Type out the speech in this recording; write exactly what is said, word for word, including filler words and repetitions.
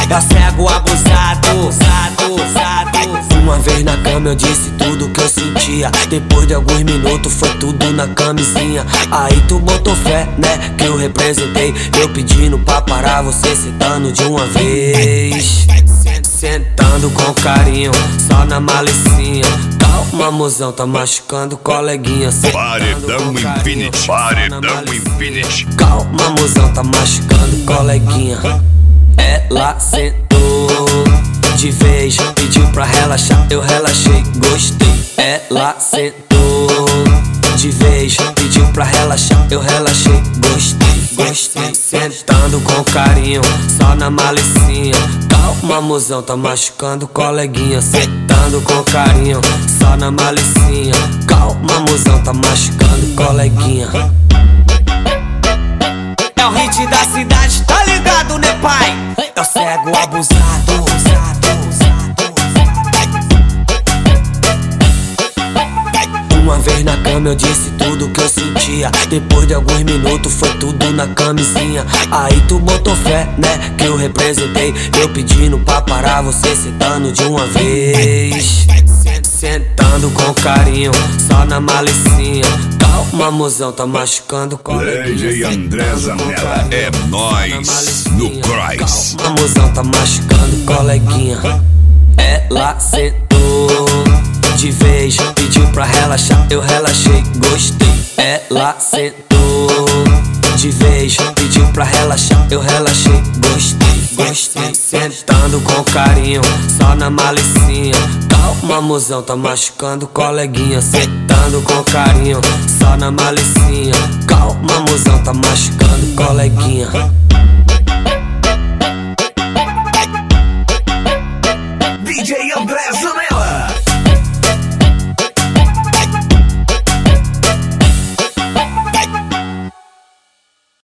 É o cego abusado, abusado, abusado. Uma vez na cama eu disse tudo que eu sentia. Depois de alguns minutos foi tudo na camisinha. Aí tu botou fé, né, que eu representei. Eu pedindo pra parar, você sentando de uma vez. Sentando com carinho, só na malicinha. Calma, mozão, tá machucando coleguinha. Paredão Infinity, Paredão Infinity. Calma, mozão, tá machucando coleguinha. Ela sentou de vez, pediu pra relaxar, eu relaxei, gostei. Ela sentou de vez, pediu pra relaxar, eu relaxei, gostei, gostei. Sentando com carinho, só na malicinha. Calma, mozão, tá machucando coleguinha. Sentando com carinho, só na malicinha. Calma, mozão, tá machucando coleguinha. É o hit da cidade, tá ligado, né, pai? É o cego abusado. Uma vez na cama eu disse tudo que eu sentia. Depois de alguns minutos foi tudo na camisinha. Aí tu botou fé, né, que eu representei. Eu pedindo pra parar, você sentando de uma vez. Sentando com carinho, só na malicinha. Calma, mozão, tá machucando coleguinha. D J André Zanella, é nóis no Croix. Calma, mozão, tá machucando coleguinha. Ela sentou de vez, pediu pra relaxar, eu relaxei, gostei. Ela sentou de vez, pediu pra relaxar, eu relaxei, gostei, gostei. Sentando com carinho, só na malicinha. Calma, mozão, tá machucando coleguinha. Sentando com carinho, só na malicinha. Calma, mozão, tá machucando coleguinha. D J André.